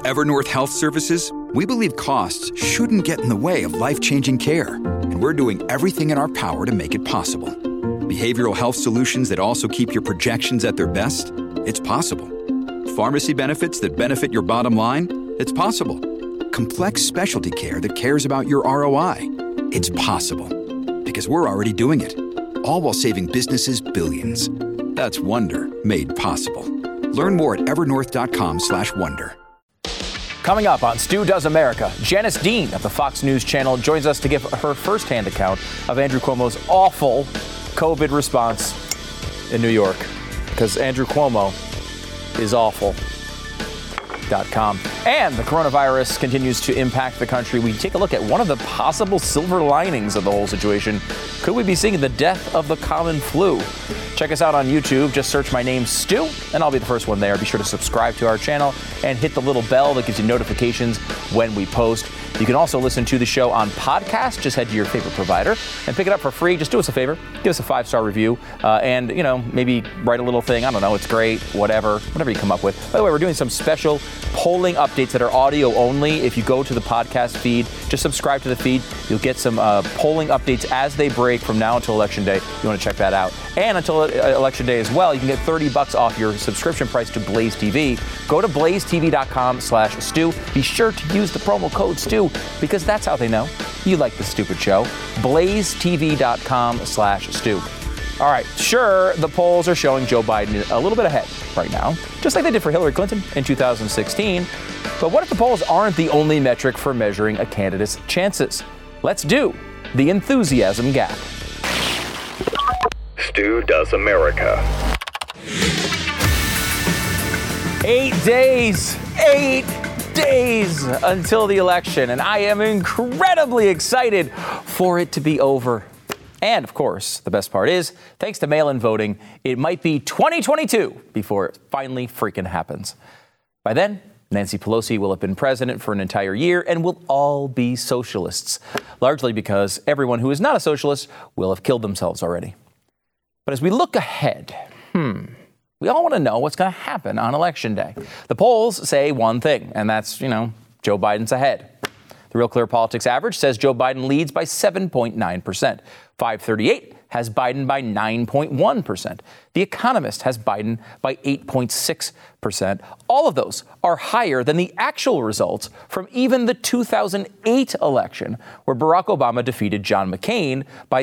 At Evernorth Health Services, we believe costs shouldn't get in the way of life-changing care, and we're doing everything in our power to make it possible. Behavioral health solutions that also keep your projections at their best? It's possible. Pharmacy benefits that benefit your bottom line? It's possible. Complex specialty care that cares about your ROI? It's possible. Because we're already doing it. All while saving businesses billions. That's Wonder made possible. Learn more at evernorth.com/wonder. Coming up on Stu Does America, Janice Dean of the Fox News Channel joins us to give her firsthand account of Andrew Cuomo's awful COVID response in New York. Because Andrew Cuomo is awful.com. And the coronavirus continues to impact the country. We take a look at one of the possible silver linings of the whole situation. Could we be seeing the death of the common flu? Check us out on YouTube. Just search my name, Stu, and I'll be the first one there. Be sure to subscribe to our channel and hit the little bell that gives you notifications when we post. You can also listen to the show on podcast. Just head to your favorite provider and pick it up for free. Just do us a favor. Give us a 5-star review and, maybe write a little thing. I don't know. It's great. Whatever you come up with. By the way, we're doing some special polling updates that are audio only. If you go to the podcast feed, just subscribe to the feed. You'll get some polling updates as they break from now until Election Day. You want to check that out. And until Election Day as well, you can get $30 off your subscription price to Blaze TV. Go to blazetv.com/Stu. Be sure to use the promo code Stu, because that's how they know you like the stupid show. blazetv.com/Stu. All right, sure, the polls are showing Joe Biden a little bit ahead right now, just like they did for Hillary Clinton in 2016. But what if the polls aren't the only metric for measuring a candidate's chances? Let's do the enthusiasm gap. Stu Does America. 8 days until the election, and I am incredibly excited for it to be over. And, of course, the best part is, thanks to mail-in voting, it might be 2022 before it finally freaking happens. By then, Nancy Pelosi will have been president for an entire year, and we'll all be socialists, largely because everyone who is not a socialist will have killed themselves already. But as we look ahead, we all want to know what's going to happen on Election Day. The polls say one thing, and that's, Joe Biden's ahead. The Real Clear Politics average says Joe Biden leads by 7.9%. 538 has Biden by 9.1%. The Economist has Biden by 8.6%. All of those are higher than the actual results from even the 2008 election, where Barack Obama defeated John McCain by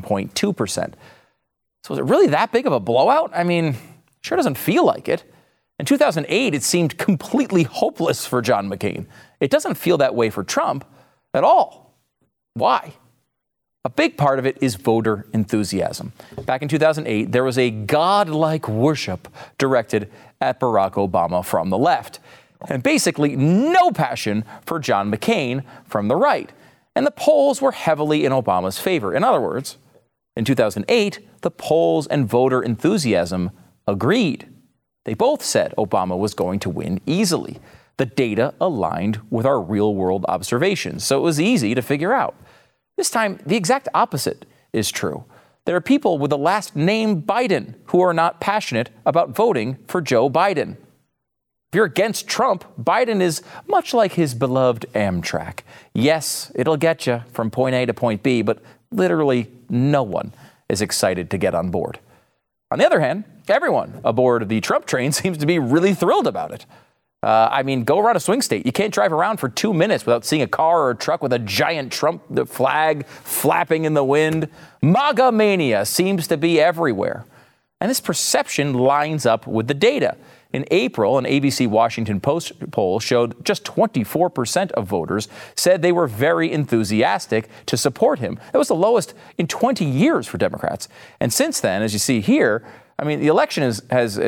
7.2%. So is it really that big of a blowout? I mean, sure doesn't feel like it. In 2008, it seemed completely hopeless for John McCain. It doesn't feel that way for Trump at all. Why? A big part of it is voter enthusiasm. Back in 2008, there was a godlike worship directed at Barack Obama from the left, and basically no passion for John McCain from the right. And the polls were heavily in Obama's favor. In other words, in 2008, the polls and voter enthusiasm agreed. They both said Obama was going to win easily. The data aligned with our real-world observations, so it was easy to figure out. This time, the exact opposite is true. There are people with the last name Biden who are not passionate about voting for Joe Biden. If you're against Trump, Biden is much like his beloved Amtrak. Yes, it'll get you from point A to point B, but literally no one is excited to get on board. On the other hand, everyone aboard the Trump train seems to be really thrilled about it. Go around a swing state. You can't drive around for 2 minutes without seeing a car or a truck with a giant Trump flag flapping in the wind. MAGA mania seems to be everywhere. And this perception lines up with the data. In April, an ABC Washington Post poll showed just 24% of voters said they were very enthusiastic to support him. That was the lowest in 20 years for Democrats. And since then, as you see here, the election as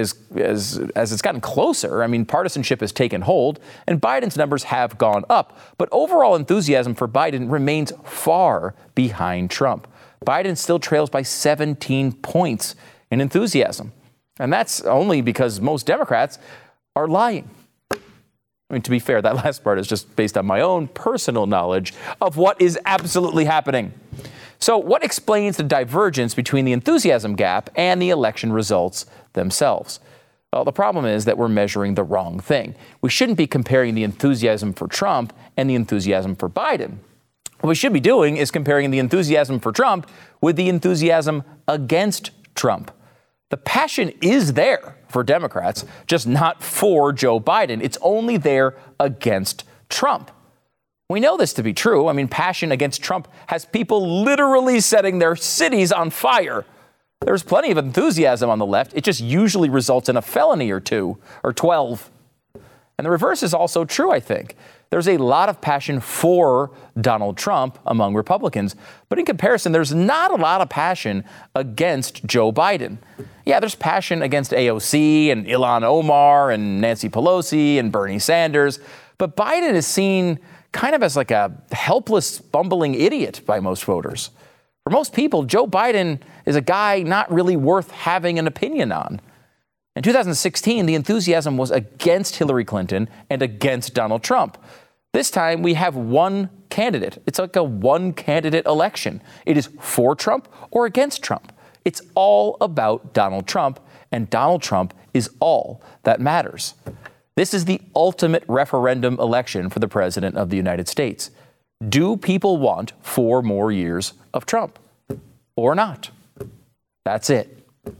it's gotten closer, partisanship has taken hold, and Biden's numbers have gone up. But overall enthusiasm for Biden remains far behind Trump. Biden still trails by 17 points in enthusiasm. And that's only because most Democrats are lying. To be fair, that last part is just based on my own personal knowledge of what is absolutely happening. So what explains the divergence between the enthusiasm gap and the election results themselves? Well, the problem is that we're measuring the wrong thing. We shouldn't be comparing the enthusiasm for Trump and the enthusiasm for Biden. What we should be doing is comparing the enthusiasm for Trump with the enthusiasm against Trump. The passion is there for Democrats, just not for Joe Biden. It's only there against Trump. We know this to be true. I mean, passion against Trump has people literally setting their cities on fire. There's plenty of enthusiasm on the left. It just usually results in a felony or 2 or 12. And the reverse is also true, I think. There's a lot of passion for Donald Trump among Republicans, but in comparison, there's not a lot of passion against Joe Biden. Yeah, there's passion against AOC and Ilhan Omar and Nancy Pelosi and Bernie Sanders, but Biden is seen kind of as like a helpless, bumbling idiot by most voters. For most people, Joe Biden is a guy not really worth having an opinion on. In 2016, the enthusiasm was against Hillary Clinton and against Donald Trump. This time, we have one candidate. It's like a one-candidate election. It is for Trump or against Trump. It's all about Donald Trump, and Donald Trump is all that matters. This is the ultimate referendum election for the president of the United States. Do people want 4 more years of Trump or not? That's it.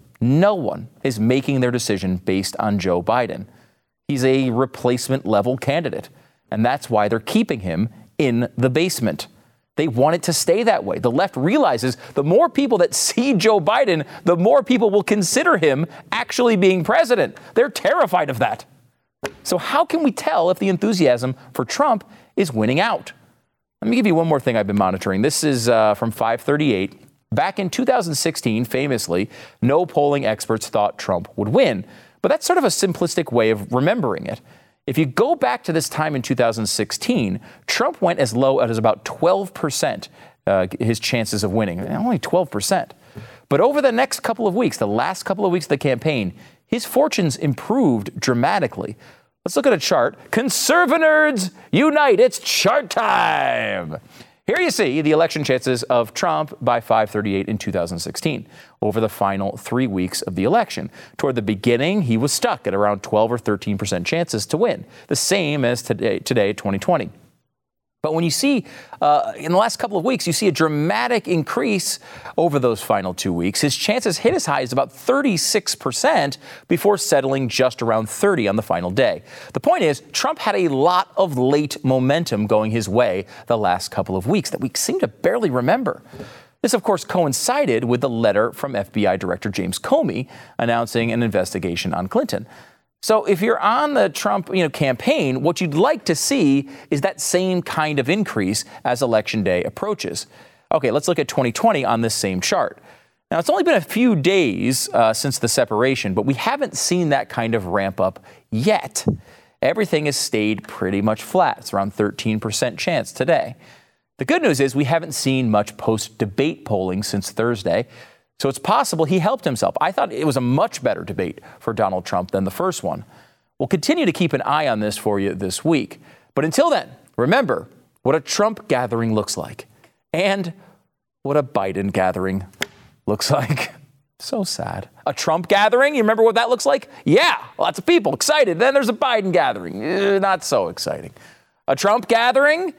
No one is making their decision based on Joe Biden. He's a replacement level candidate, and that's why they're keeping him in the basement. They want it to stay that way. The left realizes the more people that see Joe Biden, the more people will consider him actually being president. They're terrified of that. So how can we tell if the enthusiasm for Trump is winning out? Let me give you one more thing I've been monitoring. This is from 538. Back in 2016, famously, no polling experts thought Trump would win. But that's sort of a simplistic way of remembering it. If you go back to this time in 2016, Trump went as low as about 12%, his chances of winning, only 12%. But over the next couple of weeks, the last couple of weeks of the campaign, his fortunes improved dramatically. Let's look at a chart. Conservanerds unite. It's chart time. Here you see the election chances of Trump by 538 in 2016 over the final 3 weeks of the election. Toward the beginning, he was stuck at around 12 or 13% chances to win, the same as today 2020. But when you see in the last couple of weeks, you see a dramatic increase over those final 2 weeks. His chances hit as high as about 36% before settling just around 30 on the final day. The point is, Trump had a lot of late momentum going his way the last couple of weeks that we seem to barely remember. This, of course, coincided with the letter from FBI Director James Comey announcing an investigation on Clinton. So if you're on the Trump campaign, what you'd like to see is that same kind of increase as Election Day approaches. Okay, let's look at 2020 on this same chart. Now, it's only been a few days since the separation, but we haven't seen that kind of ramp up yet. Everything has stayed pretty much flat. It's around 13% chance today. The good news is we haven't seen much post-debate polling since Thursday. So it's possible he helped himself. I thought it was a much better debate for Donald Trump than the first one. We'll continue to keep an eye on this for you this week. But until then, remember what a Trump gathering looks like and what a Biden gathering looks like. So sad. A Trump gathering, you remember what that looks like? Yeah, lots of people excited. Then there's a Biden gathering. Not so exciting. A Trump gathering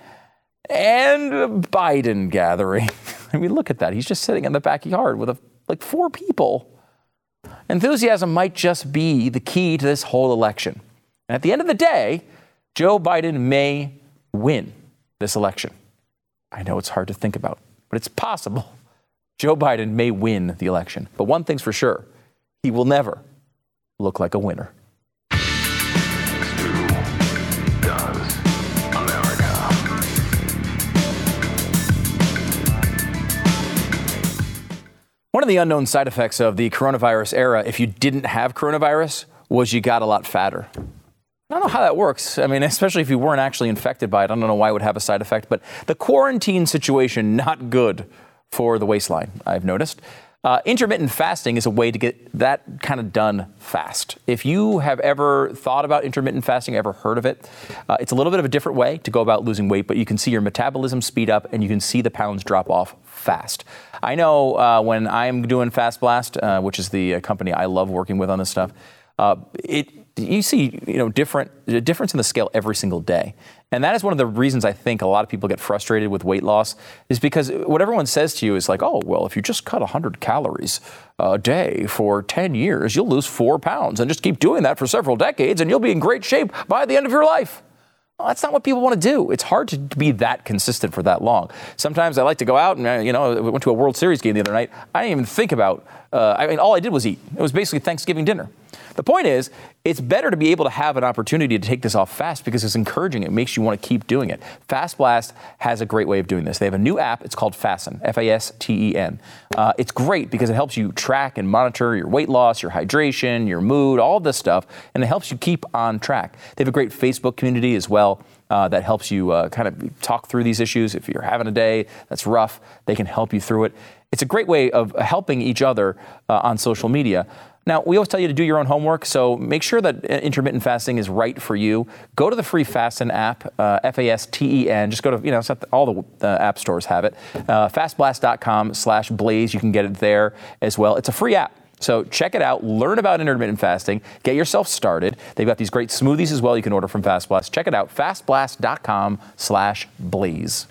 and a Biden gathering. I mean, look at that. He's just sitting in the backyard with like 4 people. Enthusiasm might just be the key to this whole election. And at the end of the day, Joe Biden may win this election. I know it's hard to think about, but it's possible. Joe Biden may win the election. But one thing's for sure, he will never look like a winner. One of the unknown side effects of the coronavirus era, if you didn't have coronavirus, was you got a lot fatter. I don't know how that works. I mean, especially if you weren't actually infected by it. I don't know why it would have a side effect, but the quarantine situation, not good for the waistline, I've noticed. Intermittent fasting is a way to get that kind of done fast. If you have ever thought about intermittent fasting, ever heard of it, it's a little bit of a different way to go about losing weight, but you can see your metabolism speed up and you can see the pounds drop off fast. I know when I'm doing Fast Blast, which is the company I love working with on this stuff, You see, difference in the scale every single day. And that is one of the reasons I think a lot of people get frustrated with weight loss, is because what everyone says to you is like, oh, well, if you just cut 100 calories a day for 10 years, you'll lose 4 pounds, and just keep doing that for several decades and you'll be in great shape by the end of your life. Well, that's not what people want to do. It's hard to be that consistent for that long. Sometimes I like to go out and, we went to a World Series game the other night. I didn't even think about, all I did was eat. It was basically Thanksgiving dinner. The point is, it's better to be able to have an opportunity to take this off fast because it's encouraging. It makes you want to keep doing it. Fast Blast has a great way of doing this. They have a new app. It's called Fasten, Fasten. It's great because it helps you track and monitor your weight loss, your hydration, your mood, all this stuff, and it helps you keep on track. They have a great Facebook community as well that helps you kind of talk through these issues. If you're having a day that's rough, they can help you through it. It's a great way of helping each other on social media. Now, we always tell you to do your own homework, so make sure that intermittent fasting is right for you. Go to the free Fasten app, Fasten. Just go to, all the app stores have it. Fastblast.com/blaze. You can get it there as well. It's a free app. So check it out, learn about intermittent fasting, get yourself started. They've got these great smoothies as well you can order from Fast Blast. Check it out, fastblast.com/blaze.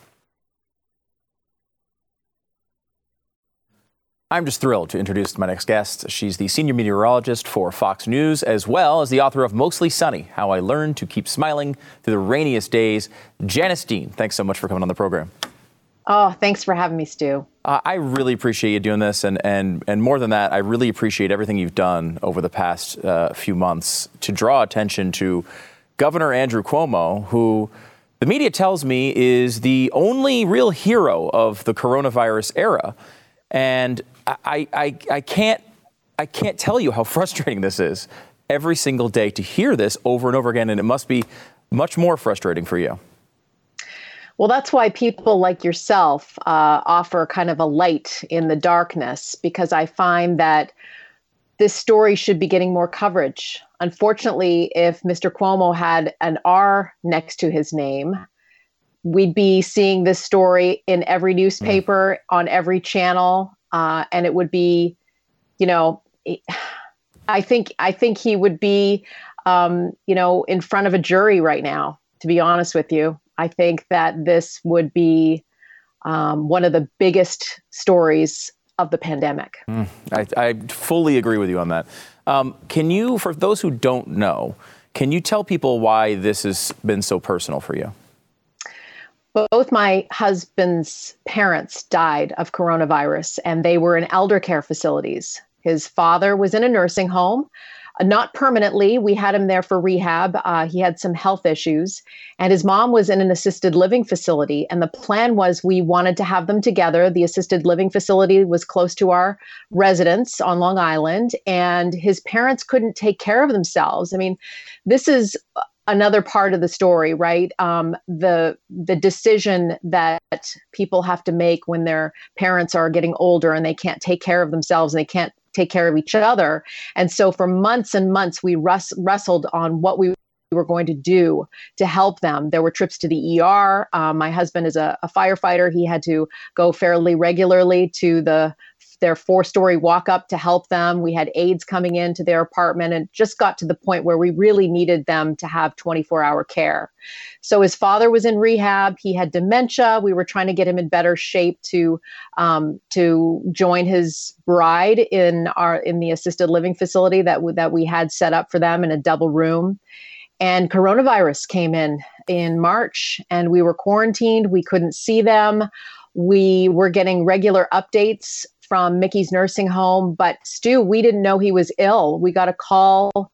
I'm just thrilled to introduce my next guest. She's the senior meteorologist for Fox News, as well as the author of Mostly Sunny, How I Learned to Keep Smiling Through the Rainiest Days. Janice Dean, thanks so much for coming on the program. Oh, thanks for having me, Stu. I really appreciate you doing this. And more than that, I really appreciate everything you've done over the past few months to draw attention to Governor Andrew Cuomo, who the media tells me is the only real hero of the coronavirus era. And I can't tell you how frustrating this is every single day to hear this over and over again. And it must be much more frustrating for you. Well, that's why people like yourself offer kind of a light in the darkness, because I find that this story should be getting more coverage. Unfortunately, if Mr. Cuomo had an R next to his name, we'd be seeing this story in every newspaper, on every channel, and it would be, I think he would be, in front of a jury right now, to be honest with you. I think that this would be one of the biggest stories of the pandemic. I fully agree with you on that. Can you, for those who don't know, can you tell people why this has been so personal for you? Both my husband's parents died of coronavirus, and they were in elder care facilities. His father was in a nursing home, not permanently. We had him there for rehab. He had some health issues, and his mom was in an assisted living facility. And the plan was we wanted to have them together. The assisted living facility was close to our residence on Long Island, and his parents couldn't take care of themselves. I mean, this is another part of the story, right? The decision that people have to make when their parents are getting older and they can't take care of themselves and they can't take care of each other. And so for months and months, we wrestled on what we were going to do to help them. There were trips to the ER. My husband is a firefighter. He had to go fairly regularly to their 4-story walk up to help them. We had aides coming into their apartment, and just got to the point where we really needed them to have 24-hour care. So his father was in rehab. He had dementia. We were trying to get him in better shape to join his bride in the assisted living facility that we had set up for them in a double room. And coronavirus came in March, and we were quarantined. We couldn't see them. We were getting regular updates from Mickey's nursing home, but Stu, we didn't know he was ill. We got a call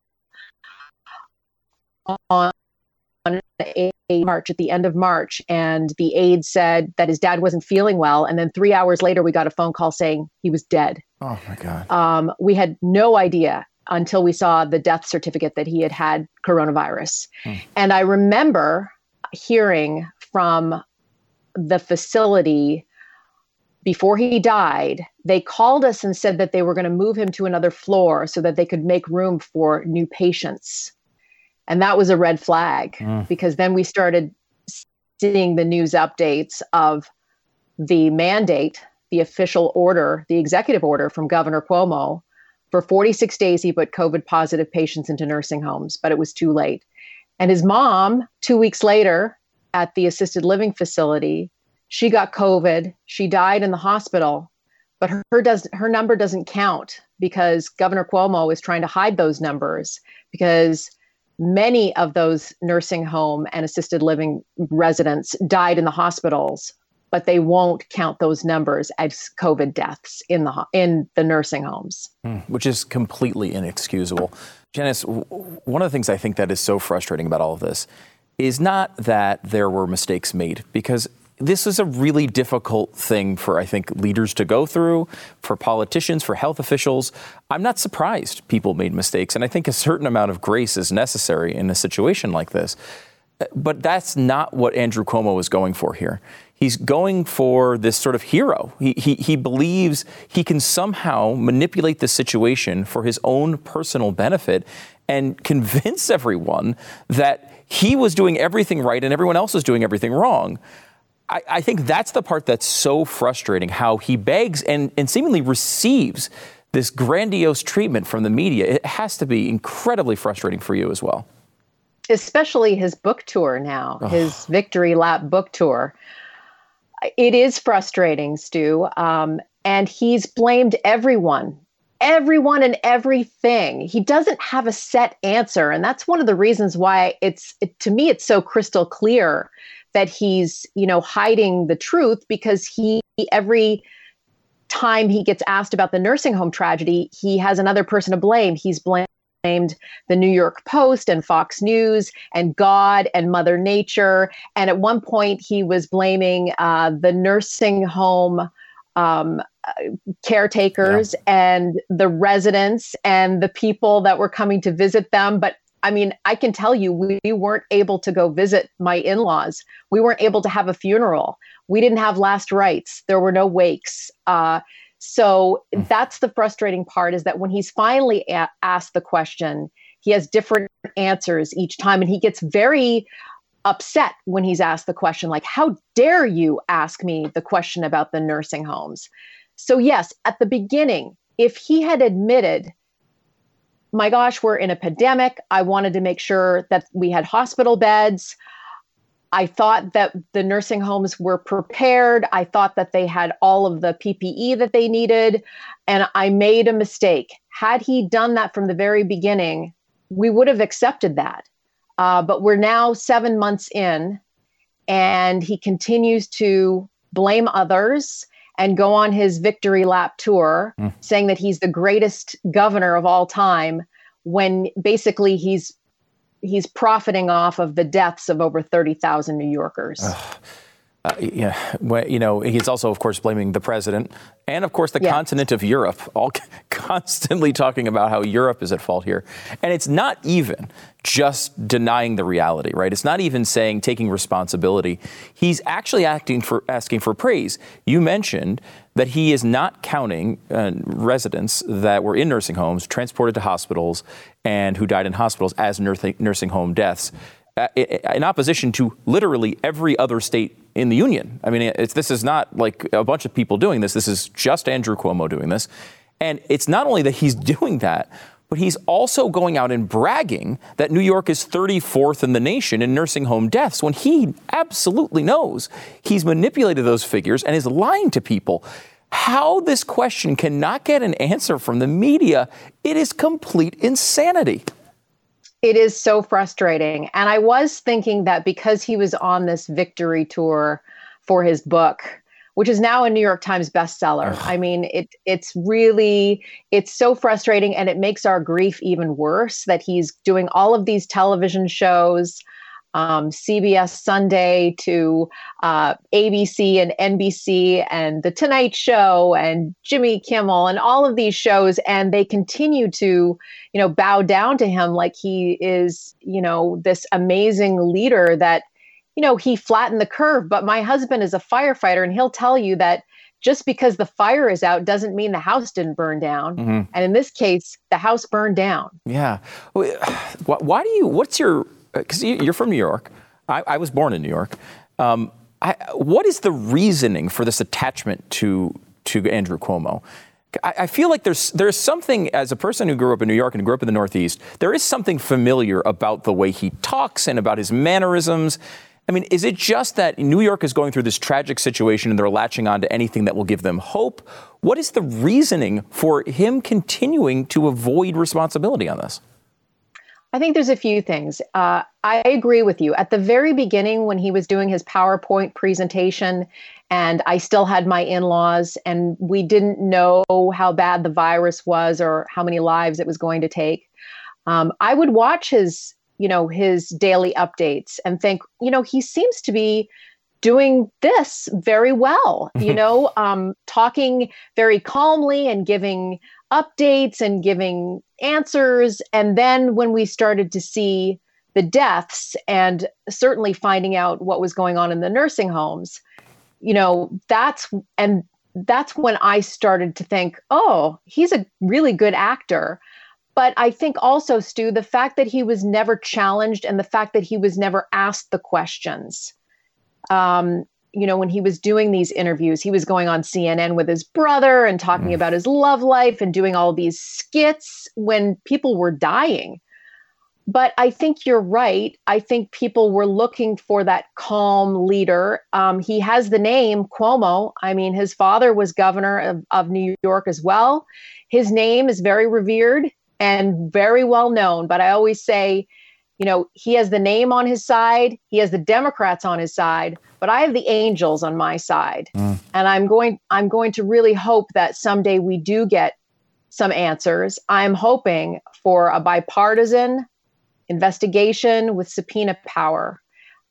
on March, at the end of March, and the aide said that his dad wasn't feeling well. And then 3 hours later, we got a phone call saying he was dead. Oh my God. We had no idea until we saw the death certificate that he had coronavirus. And I remember hearing from the facility before he died, they called us and said that they were going to move him to another floor so that they could make room for new patients. And that was a red flag, because then we started seeing the news updates of the mandate, the official order, the executive order from Governor Cuomo, For 46 days, he put COVID positive patients into nursing homes, but it was too late. And his mom, 2 weeks later at the assisted living facility, she got COVID. She died in the hospital, but her number doesn't count because Governor Cuomo is trying to hide those numbers because many of those nursing home and assisted living residents died in the hospitals, but they won't count those numbers as COVID deaths in the nursing homes. Which is completely inexcusable. Janice, one of the things I think that is so frustrating about all of this is not that there were mistakes made, because this is a really difficult thing for, I think, leaders to go through, for politicians, for health officials. I'm not surprised people made mistakes, and I think a certain amount of grace is necessary in a situation like this. But that's not what Andrew Cuomo is going for here. He's going for this sort of hero. He believes he can somehow manipulate the situation for his own personal benefit and convince everyone that he was doing everything right and everyone else was doing everything wrong. I think that's the part that's so frustrating, how he begs and seemingly receives this grandiose treatment from the media. It has to be incredibly frustrating for you as well. Especially his book tour now, his Victory Lap book tour. It is frustrating, Stu. And he's blamed everyone and everything. He doesn't have a set answer. And that's one of the reasons why to me, it's so crystal clear that he's, hiding the truth, because every time he gets asked about the nursing home tragedy, he has another person to blame. He's blamed the New York Post and Fox News and God and Mother Nature. And at one point he was blaming the nursing home caretakers and the residents and the people that were coming to visit them. But I mean, I can tell you, we weren't able to go visit my in-laws. We weren't able to have a funeral. We didn't have last rites. There were no wakes. So that's the frustrating part, is that when he's finally asked the question, he has different answers each time. And he gets very upset when he's asked the question, like, how dare you ask me the question about the nursing homes? So yes, at the beginning, if he had admitted, my gosh, we're in a pandemic, I wanted to make sure that we had hospital beds, I thought that the nursing homes were prepared. I thought that they had all of the PPE that they needed, and I made a mistake. Had he done that from the very beginning, we would have accepted that. But we're now 7 months in, and he continues to blame others and go on his victory lap tour, saying that he's the greatest governor of all time, when basically he's profiting off of the deaths of over 30,000 New Yorkers. He's also, of course, blaming the president and, of course, the continent of Europe, all constantly talking about how Europe is at fault here. And it's not even just denying the reality, right? It's not even saying taking responsibility. He's actually asking for praise. You mentioned that he is not counting residents that were in nursing homes, transported to hospitals, and who died in hospitals as nursing home deaths, in opposition to literally every other state in the union. I mean, this is not like a bunch of people doing this. This is just Andrew Cuomo doing this. And it's not only that he's doing that, but he's also going out and bragging that New York is 34th in the nation in nursing home deaths, when he absolutely knows he's manipulated those figures and is lying to people. How this question cannot get an answer from the media, it is complete insanity. It is so frustrating. And I was thinking that because he was on this victory tour for his book, which is now a New York Times bestseller. I mean, it's so frustrating, and it makes our grief even worse that he's doing all of these television shows, CBS Sunday to ABC and NBC and The Tonight Show and Jimmy Kimmel and all of these shows. And they continue to, bow down to him like he is, this amazing leader that, he flattened the curve. But my husband is a firefighter, and he'll tell you that just because the fire is out doesn't mean the house didn't burn down. Mm-hmm. And in this case, the house burned down. Yeah. Because you're from New York. I was born in New York. What is the reasoning for this attachment to Andrew Cuomo? I feel like there's something, as a person who grew up in New York and grew up in the Northeast, there is something familiar about the way he talks and about his mannerisms. I mean, is it just that New York is going through this tragic situation and they're latching on to anything that will give them hope? What is the reasoning for him continuing to avoid responsibility on this? I think there's a few things. I agree with you. At the very beginning, when he was doing his PowerPoint presentation, and I still had my in-laws, and we didn't know how bad the virus was or how many lives it was going to take, I would watch his daily updates and think, he seems to be doing this very well, talking very calmly and giving updates and giving answers. And then when we started to see the deaths and certainly finding out what was going on in the nursing homes, that's when I started to think, oh, he's a really good actor. But I think also, Stu, the fact that he was never challenged and the fact that he was never asked the questions. When he was doing these interviews, he was going on CNN with his brother and talking about his love life and doing all these skits when people were dying. But I think you're right. I think people were looking for that calm leader. He has the name Cuomo. I mean, his father was governor of New York as well. His name is very revered and very well known. But I always say, he has the name on his side. He has the Democrats on his side, but I have the angels on my side. And I'm going to really hope that someday we do get some answers. I'm hoping for a bipartisan investigation with subpoena power.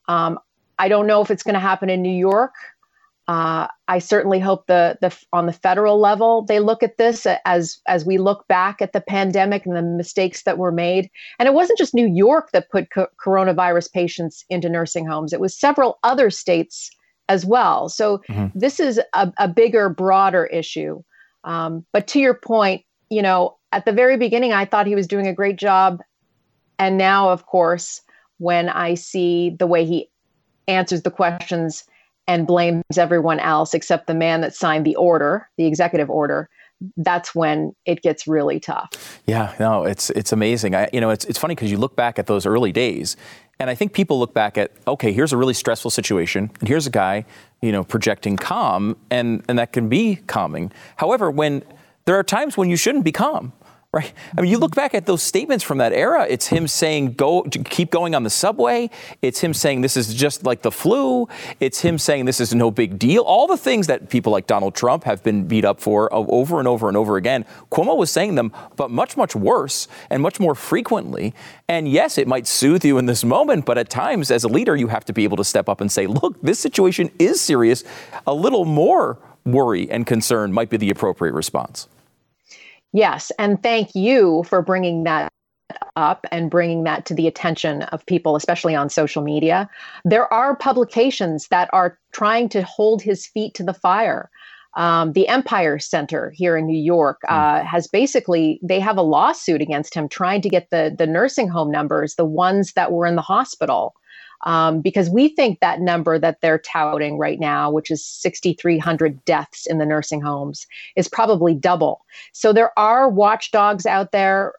I don't know if it's going to happen in New York. I certainly hope on the federal level, they look at this as we look back at the pandemic and the mistakes that were made. And it wasn't just New York that put coronavirus patients into nursing homes. It was several other states as well. So this is a bigger, broader issue. But to your point, at the very beginning, I thought he was doing a great job. And now, of course, when I see the way he answers the questions and blames everyone else except the man that signed the order, the executive order, that's when it gets really tough. Yeah, no, it's amazing. It's funny because you look back at those early days, and I think people look back at, okay, here's a really stressful situation, and here's a guy, projecting calm, and that can be calming. However, when there are times when you shouldn't be calm. Right. I mean, you look back at those statements from that era. It's him saying, keep going on the subway. It's him saying this is just like the flu. It's him saying this is no big deal. All the things that people like Donald Trump have been beat up for over and over and over again. Cuomo was saying them, but much, much worse and much more frequently. And yes, it might soothe you in this moment, but at times as a leader, you have to be able to step up and say, look, this situation is serious. A little more worry and concern might be the appropriate response. Yes. And thank you for bringing that up and bringing that to the attention of people, especially on social media. There are publications that are trying to hold his feet to the fire. The Empire Center here in New York they have a lawsuit against him trying to get the nursing home numbers, the ones that were in the hospital. Because we think that number that they're touting right now, which is 6,300 deaths in the nursing homes, is probably double. So there are watchdogs out there.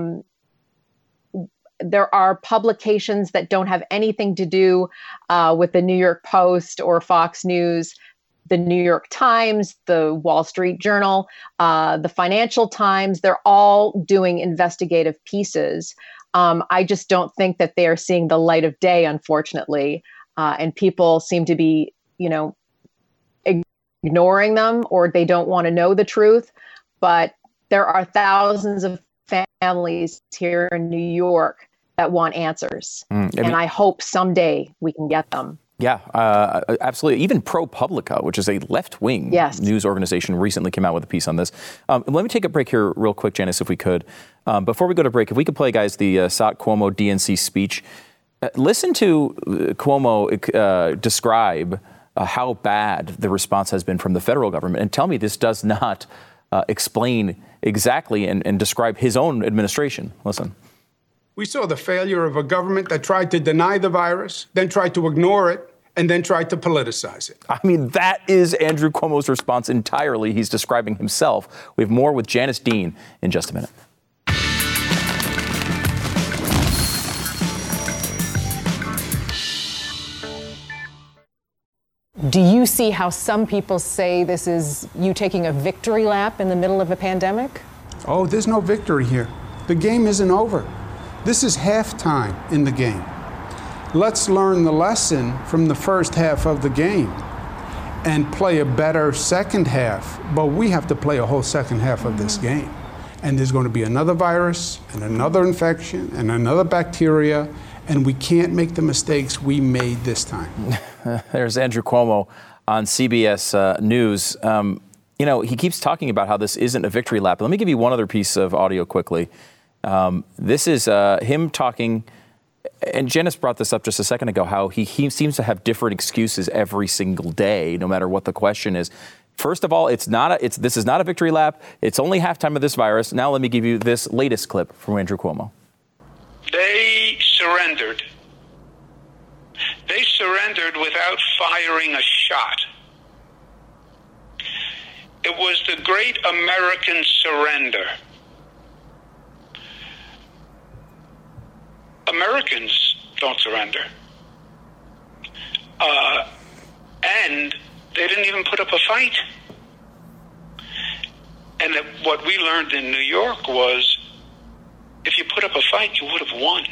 There are publications that don't have anything to do with the New York Post or Fox News, the New York Times, the Wall Street Journal, the Financial Times. They're all doing investigative pieces. I just don't think that they are seeing the light of day, unfortunately. And people seem to be, ignoring them, or they don't want to know the truth. But there are thousands of families here in New York that want answers. And I hope someday we can get them. Yeah, absolutely. Even ProPublica, which is a left-wing news organization, recently came out with a piece on this. Let me take a break here real quick, Janice, if we could. Before we go to break, if we could play, guys, the Scott Cuomo DNC speech. Listen to Cuomo describe how bad the response has been from the federal government. And tell me this does not explain exactly and describe his own administration. Listen. We saw the failure of a government that tried to deny the virus, then tried to ignore it, and then tried to politicize it. I mean, that is Andrew Cuomo's response entirely. He's describing himself. We have more with Janice Dean in just a minute. Do you see how some people say this is you taking a victory lap in the middle of a pandemic? Oh, there's no victory here. The game isn't over. This is halftime in the game. Let's learn the lesson from the first half of the game and play a better second half. But we have to play a whole second half of this game. And there's going to be another virus and another infection and another bacteria, and we can't make the mistakes we made this time. There's Andrew Cuomo on CBS News. He keeps talking about how this isn't a victory lap. Let me give you one other piece of audio quickly. This is him talking, and Janice brought this up just a second ago, how he seems to have different excuses every single day, no matter what the question is. First of all, this is not a victory lap. It's only halftime of this virus. Now let me give you this latest clip from Andrew Cuomo. They surrendered. They surrendered without firing a shot. It was the great American surrender. Americans don't surrender. And they didn't even put up a fight. And what we learned in New York was, if you put up a fight, you would have won.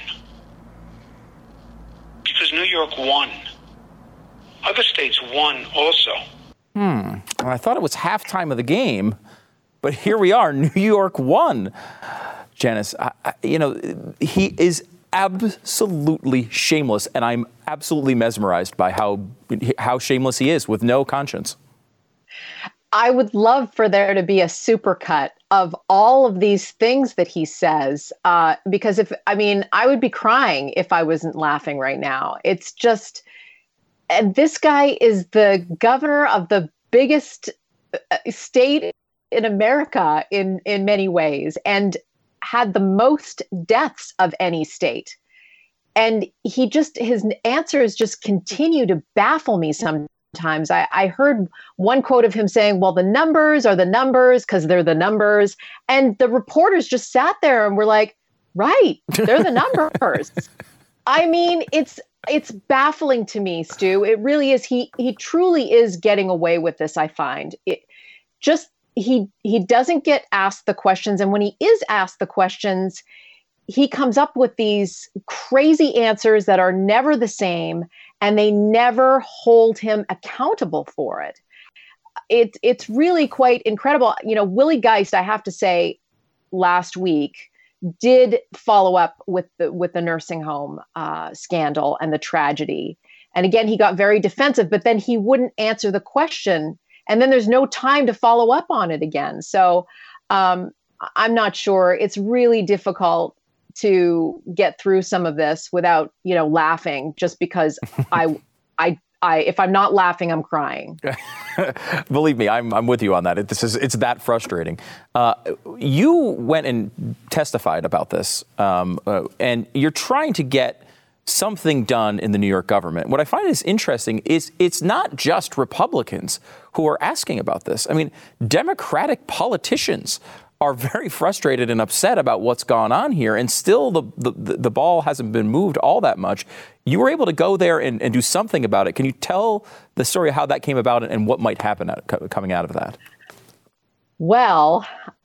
Because New York won. Other states won also. I thought it was halftime of the game, but here we are. New York won. Janice, he is absolutely shameless, and I'm absolutely mesmerized by how shameless he is, with no conscience. I would love for there to be a supercut of all of these things that he says, because I would be crying if I wasn't laughing right now. It's just, and this guy is the governor of the biggest state in America in many ways, and had the most deaths of any state. And his answers just continue to baffle me sometimes. I heard one quote of him saying, well, the numbers are the numbers because they're the numbers. And the reporters just sat there and were like, right, they're the numbers. I mean, it's baffling to me, Stu. It really is. He truly is getting away with this, I find. He doesn't get asked the questions. And when he is asked the questions, he comes up with these crazy answers that are never the same, and they never hold him accountable for it. It's really quite incredible. Willie Geist, I have to say, last week did follow up with the nursing home scandal and the tragedy. And again, he got very defensive, but then he wouldn't answer the question. And then there's no time to follow up on it again. So I'm not sure. It's really difficult to get through some of this without, laughing, just because if I'm not laughing, I'm crying. Believe me, I'm with you on that. It's that frustrating. You went and testified about this, and you're trying to get something done in the New York government. What I find is interesting is it's not just Republicans who are asking about this. I mean, Democratic politicians are very frustrated and upset about what's gone on here, and still the ball hasn't been moved all that much. You were able to go there and do something about it. Can you tell the story of how that came about and what might happen coming out of that? Well,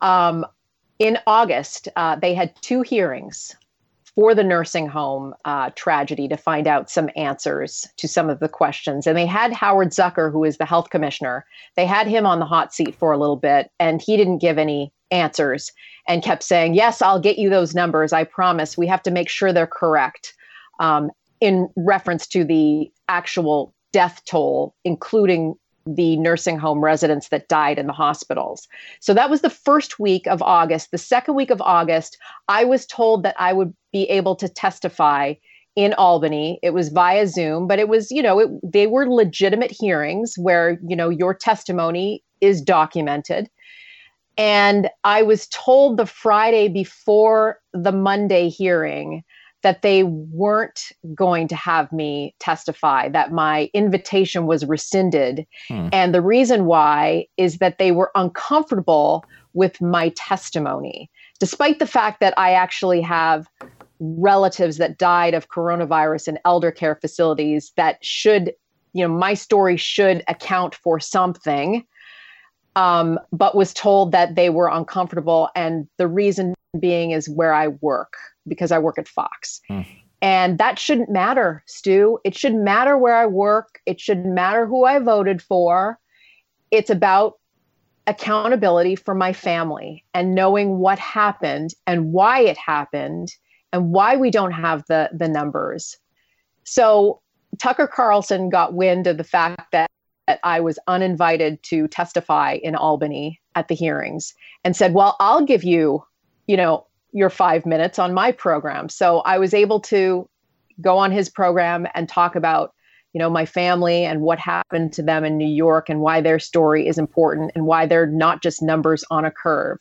in August, they had 2 hearings for the nursing home tragedy to find out some answers to some of the questions. And they had Howard Zucker, who is the health commissioner. They had him on the hot seat for a little bit, and he didn't give any answers and kept saying, yes, I'll get you those numbers. I promise. We have to make sure they're correct, in reference to the actual death toll, including the nursing home residents that died in the hospitals. So that was the first week of August. The second week of August, I was told that I would be able to testify in Albany. It was via Zoom, but it was, they were legitimate hearings where, your testimony is documented. And I was told the Friday before the Monday hearing that they weren't going to have me testify, that my invitation was rescinded. And the reason why is that they were uncomfortable with my testimony, despite the fact that I actually have relatives that died of coronavirus in elder care facilities that should, my story should account for something, but was told that they were uncomfortable. And the reason being is where I work, because I work at Fox. And that shouldn't matter, Stu. It shouldn't matter where I work. It shouldn't matter who I voted for. It's about accountability for my family and knowing what happened and why it happened and why we don't have the numbers. So Tucker Carlson got wind of the fact that I was uninvited to testify in Albany at the hearings and said, well, I'll give you, your 5 minutes on my program. So I was able to go on his program and talk about, my family and what happened to them in New York and why their story is important and why they're not just numbers on a curve.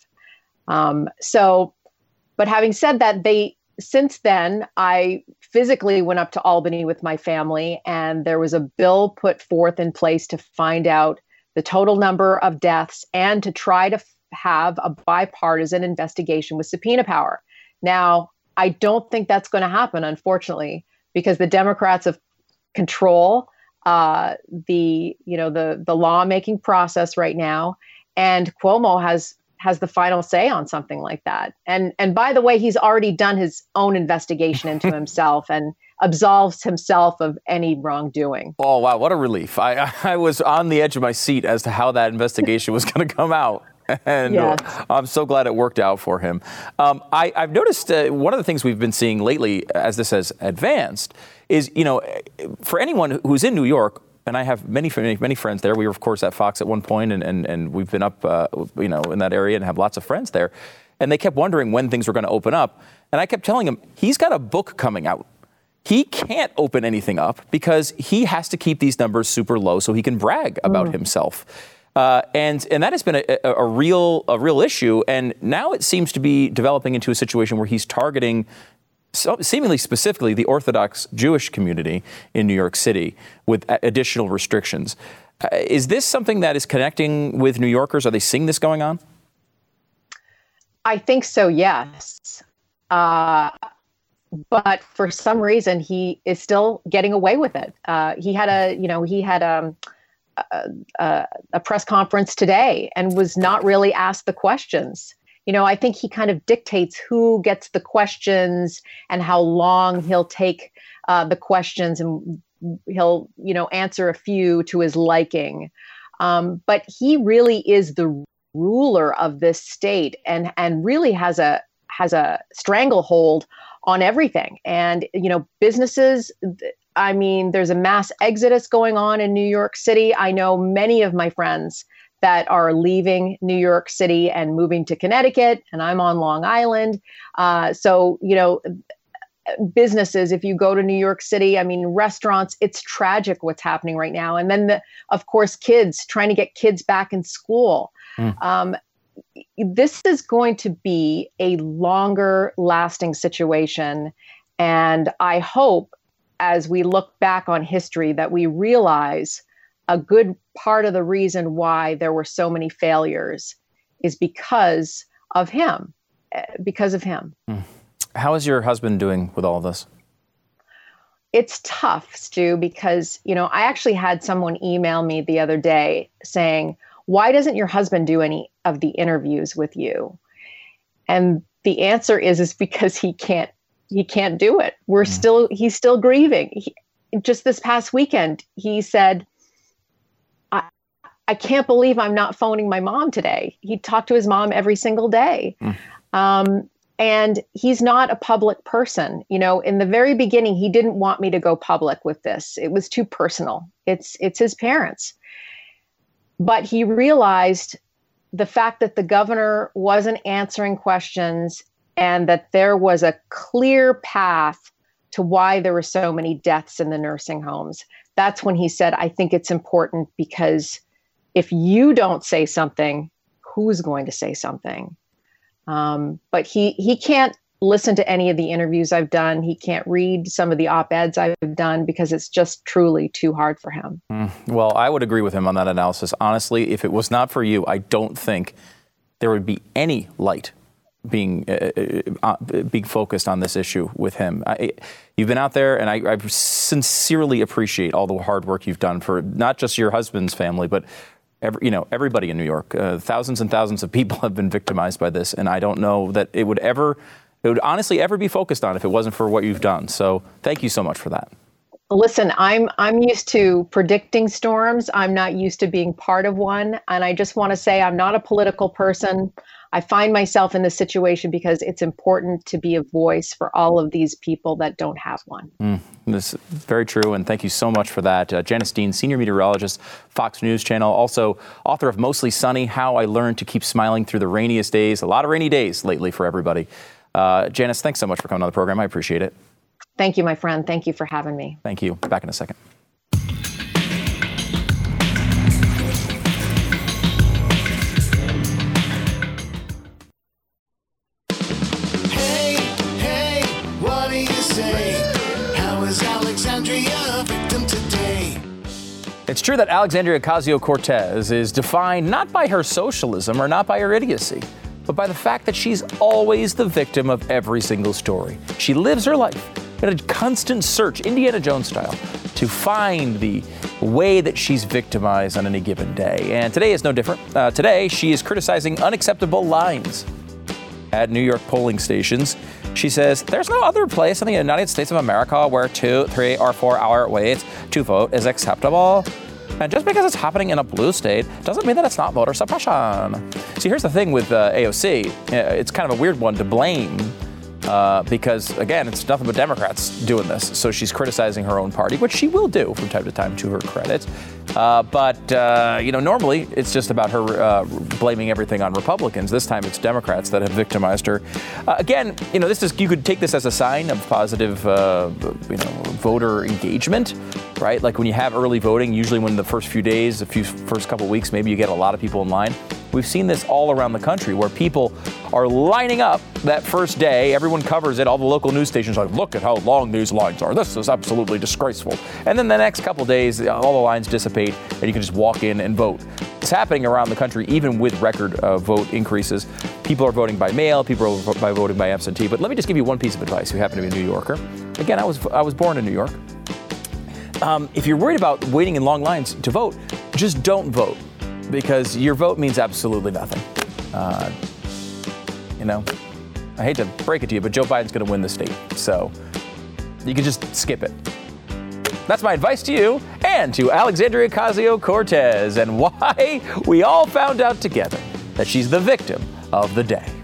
But having said that, since then, I physically went up to Albany with my family, and there was a bill put forth in place to find out the total number of deaths and to try to have a bipartisan investigation with subpoena power. Now, I don't think that's going to happen, unfortunately, because the Democrats have control the lawmaking process right now, and Cuomo has the final say on something like that. And by the way, he's already done his own investigation into himself and absolves himself of any wrongdoing. Oh, wow. What a relief. I was on the edge of my seat as to how that investigation was going to come out. And yes. I'm so glad it worked out for him. I've noticed one of the things we've been seeing lately as this has advanced is, for anyone who's in New York, and I have many friends there. We were, of course, at Fox at one point, and we've been up, in that area and have lots of friends there. And they kept wondering when things were going to open up. And I kept telling them, he's got a book coming out. He can't open anything up because he has to keep these numbers super low so he can brag about himself. And that has been a real issue. And now it seems to be developing into a situation where he's targeting seemingly specifically the Orthodox Jewish community in New York City with additional restrictions. Is this something that is connecting with New Yorkers? Are they seeing this going on? I think so, yes. But for some reason, he is still getting away with it. He had a press conference today and was not really asked the questions. I think he kind of dictates who gets the questions and how long he'll take the questions, and he'll, answer a few to his liking. But he really is the ruler of this state and really has a stranglehold on everything. And, businesses, there's a mass exodus going on in New York City. I know many of my friends that are leaving New York City and moving to Connecticut, and I'm on Long Island. So, businesses, if you go to New York City, restaurants, it's tragic what's happening right now. And then, of course, kids, trying to get kids back in school. This is going to be a longer lasting situation. And I hope as we look back on history that we realize a good part of the reason why there were so many failures is because of him. How is your husband doing with all of this? It's tough, Stu, because, I actually had someone email me the other day saying, why doesn't your husband do any of the interviews with you? And the answer is because he can't do it. He's still grieving. Just this past weekend, he said, I can't believe I'm not phoning my mom today. He talked to his mom every single day. And he's not a public person. In the very beginning, he didn't want me to go public with this. It was too personal. It's his parents. But he realized the fact that the governor wasn't answering questions and that there was a clear path to why there were so many deaths in the nursing homes. That's when he said, I think it's important because if you don't say something, who's going to say something? But he can't listen to any of the interviews I've done. He can't read some of the op-eds I've done because it's just truly too hard for him. Well, I would agree with him on that analysis. Honestly, if it was not for you, I don't think there would be any light being focused on this issue with him. You've been out there, and I sincerely appreciate all the hard work you've done for not just your husband's family, but everybody in New York. Thousands and thousands of people have been victimized by this, and I don't know that it would honestly ever be focused on if it wasn't for what you've done. So thank you so much for that. Listen, I'm used to predicting storms. I'm not used to being part of one. And I just want to say I'm not a political person. I find myself in this situation because it's important to be a voice for all of these people that don't have one. This is very true, and thank you so much for that. Janice Dean, senior meteorologist, Fox News Channel, also author of Mostly Sunny, How I Learned to Keep Smiling Through the Rainiest Days. A lot of rainy days lately for everybody. Janice, thanks so much for coming on the program. I appreciate it. Thank you, my friend. Thank you for having me. Thank you. Back in a second. It's true that Alexandria Ocasio-Cortez is defined not by her socialism or not by her idiocy, but by the fact that she's always the victim of every single story. She lives her life in a constant search, Indiana Jones style, to find the way that she's victimized on any given day. And today is no different. Today, she is criticizing unacceptable lines at New York polling stations. She says, there's no other place in the United States of America where 2, 3, or 4 hour waits to vote is acceptable. And just because it's happening in a blue state doesn't mean that it's not voter suppression. See, here's the thing with AOC. It's kind of a weird one to blame because, again, it's nothing but Democrats doing this. So she's criticizing her own party, which she will do from time to time to her credit. But normally it's just about her blaming everything on Republicans. This time it's Democrats that have victimized her. Again, you could take this as a sign of positive, voter engagement, right? Like when you have early voting, usually when the first few days, first couple weeks, maybe you get a lot of people in line. We've seen this all around the country where people are lining up that first day. Everyone covers it. All the local news stations are like, look at how long these lines are. This is absolutely disgraceful. And then the next couple days, all the lines dissipate and you can just walk in and vote. It's happening around the country, even with record vote increases. People are voting by mail. People are voting by absentee. But let me just give you one piece of advice. You happen to be a New Yorker. Again, I was born in New York. If you're worried about waiting in long lines to vote, just don't vote. Because your vote means absolutely nothing. I hate to break it to you, but Joe Biden's going to win the state. So you can just skip it. That's my advice to you and to Alexandria Ocasio-Cortez and why we all found out together that she's the victim of the day.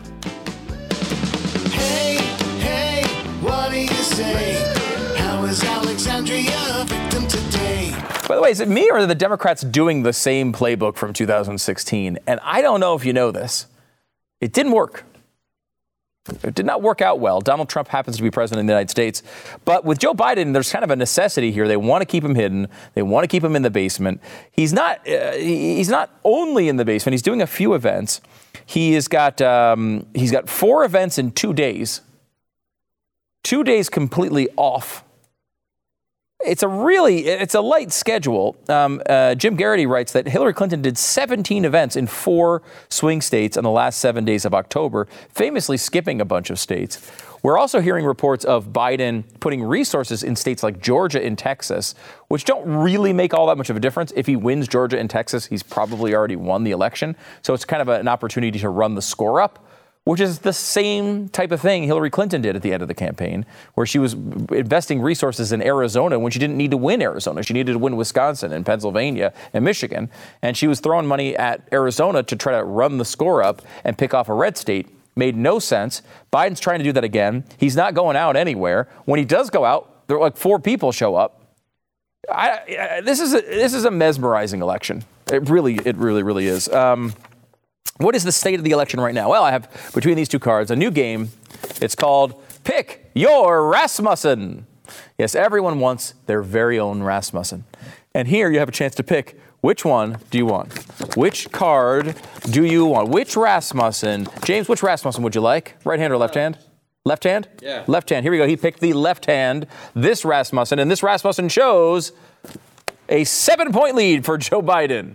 Hey, what do you say? How is Alexandria a victim today? By the way, is it me or are the Democrats doing the same playbook from 2016? And I don't know if you know this. It didn't work. It did not work out well. Donald Trump happens to be president of the United States. But with Joe Biden, there's kind of a necessity here. They want to keep him hidden. They want to keep him in the basement. He's not only in the basement. He's doing a few events. He's got 4 events in 2 days. 2 days completely off. It's a light schedule. Jim Garrity writes that Hillary Clinton did 17 events in 4 swing states on the last 7 days of October, famously skipping a bunch of states. We're also hearing reports of Biden putting resources in states like Georgia and Texas, which don't really make all that much of a difference. If he wins Georgia and Texas, he's probably already won the election. So it's kind of an opportunity to run the score up, which is the same type of thing Hillary Clinton did at the end of the campaign, where she was investing resources in Arizona when she didn't need to win Arizona. She needed to win Wisconsin and Pennsylvania and Michigan. And she was throwing money at Arizona to try to run the score up and pick off a red state. Made no sense. Biden's trying to do that again. He's not going out anywhere. When he does go out, there are like 4 people show up. This is a mesmerizing election. It really is. What is the state of the election right now? Well, I have between these 2 cards a new game. It's called Pick Your Rasmussen. Yes, everyone wants their very own Rasmussen. And here you have a chance to pick which one do you want? Which card do you want? Which Rasmussen? James, which Rasmussen would you like? Right hand or left hand? Left hand? Yeah. Left hand. Here we go. He picked the left hand, this Rasmussen, and this Rasmussen shows a 7-point lead for Joe Biden.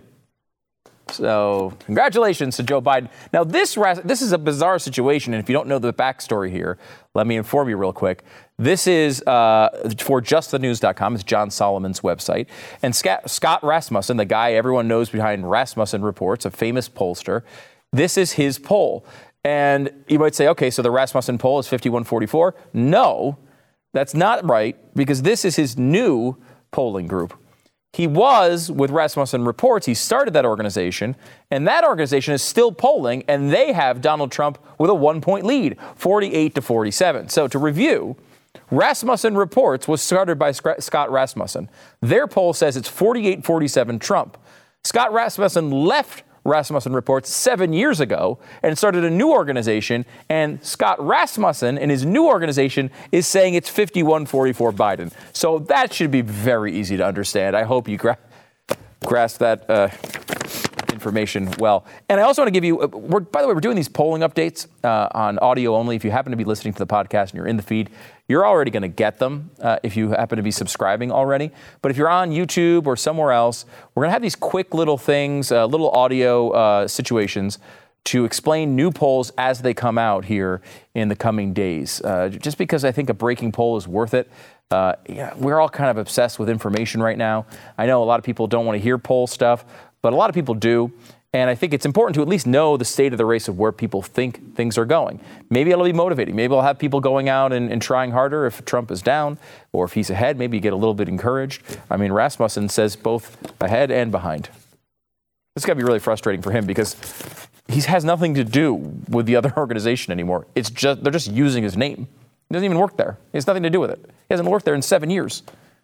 So congratulations to Joe Biden. Now, this is a bizarre situation, and if you don't know the backstory here, let me inform you real quick. This is for justthenews.com. It's John Solomon's website. And Scott Rasmussen, the guy everyone knows behind Rasmussen Reports, a famous pollster, this is his poll. And you might say, okay, so the Rasmussen poll is 51-44. No, that's not right, because this is his new polling group. He was with Rasmussen Reports. He started that organization, and that organization is still polling, and they have Donald Trump with a 1-point lead, 48-47. So to review, Rasmussen Reports was started by Scott Rasmussen. Their poll says it's 48-47 Trump. Scott Rasmussen left Rasmussen Reports 7 years ago and started a new organization, and Scott Rasmussen in his new organization is saying it's 51-44 Biden. So that should be very easy to understand. I hope you grasp that information well. And I also want to give you, by the way, we're doing these polling updates on audio only. If you happen to be listening to the podcast and you're in the feed, you're already going to get them if you happen to be subscribing already. But if you're on YouTube or somewhere else, we're going to have these quick little things, little audio situations to explain new polls as they come out here in the coming days. Just because I think a breaking poll is worth it. We're all kind of obsessed with information right now. I know a lot of people don't want to hear poll stuff, but a lot of people do. And I think it's important to at least know the state of the race of where people think things are going. Maybe it'll be motivating. Maybe it'll have people going out and trying harder if Trump is down, or if he's ahead, maybe you get a little bit encouraged. I mean, Rasmussen says both ahead and behind. This has got to be really frustrating for him because he has nothing to do with the other organization anymore. They're just using his name. He doesn't even work there. He has nothing to do with it. He hasn't worked there in 7 years.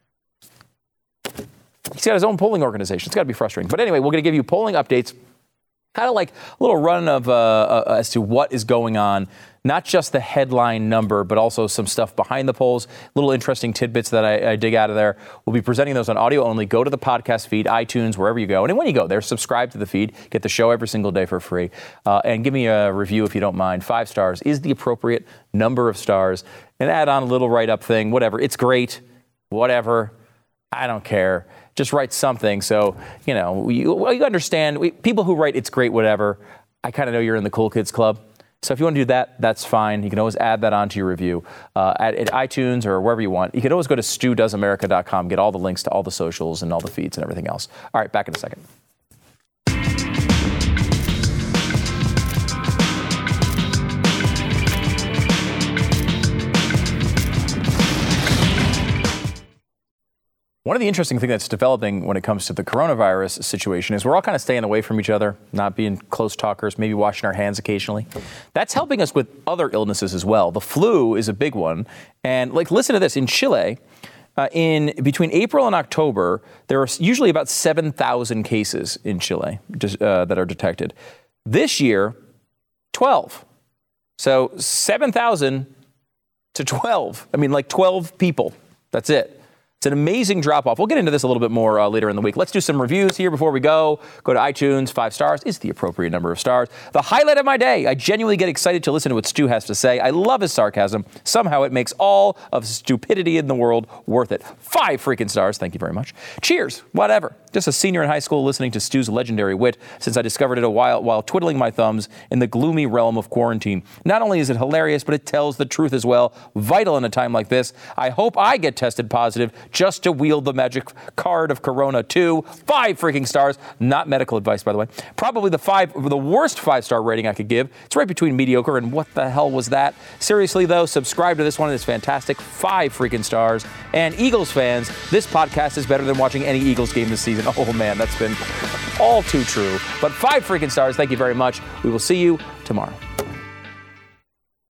He's got his own polling organization. It's got to be frustrating. But anyway, we're going to give you polling updates, kind of like a little run of as to what is going on, not just the headline number, but also some stuff behind the polls, little interesting tidbits that I dig out of there. We'll be presenting those on audio only. Go to the podcast feed, iTunes, wherever you go. And when you go there, subscribe to the feed, get the show every single day for free, and give me a review if you don't mind. 5 stars is the appropriate number of stars. And add on a little write-up thing, whatever. It's great, whatever. I don't care. Just write something. So, you understand. People who write, it's great, whatever. I kind of know you're in the cool kids club. So if you want to do that, that's fine. You can always add that onto your review at iTunes or wherever you want. You can always go to studoesamerica.com, get all the links to all the socials and all the feeds and everything else. All right, back in a second. One of the interesting things that's developing when it comes to the coronavirus situation is we're all kind of staying away from each other, not being close talkers, maybe washing our hands occasionally. That's helping us with other illnesses as well. The flu is a big one. And listen to this. In Chile, between April and October, there are usually about 7,000 cases in Chile that are detected. This year, 12. So 7,000 to 12. 12 people. That's it. It's an amazing drop-off. We'll get into this a little bit more later in the week. Let's do some reviews here before we go. Go to iTunes. 5 stars is the appropriate number of stars. The highlight of my day. I genuinely get excited to listen to what Stu has to say. I love his sarcasm. Somehow it makes all of stupidity in the world worth it. 5 freaking stars. Thank you very much. Cheers. Whatever. Just a senior in high school listening to Stu's legendary wit since I discovered it while twiddling my thumbs in the gloomy realm of quarantine. Not only is it hilarious, but it tells the truth as well. Vital in a time like this. I hope I get tested positive just to wield the magic card of Corona too. 5 freaking stars. Not medical advice, by the way. Probably the worst 5-star rating I could give. It's right between mediocre and what the hell was that? Seriously, though, subscribe to this one. It's fantastic. 5 freaking stars. And Eagles fans, this podcast is better than watching any Eagles game this season. Oh, man, that's been all too true. But 5 freaking stars. Thank you very much. We will see you tomorrow.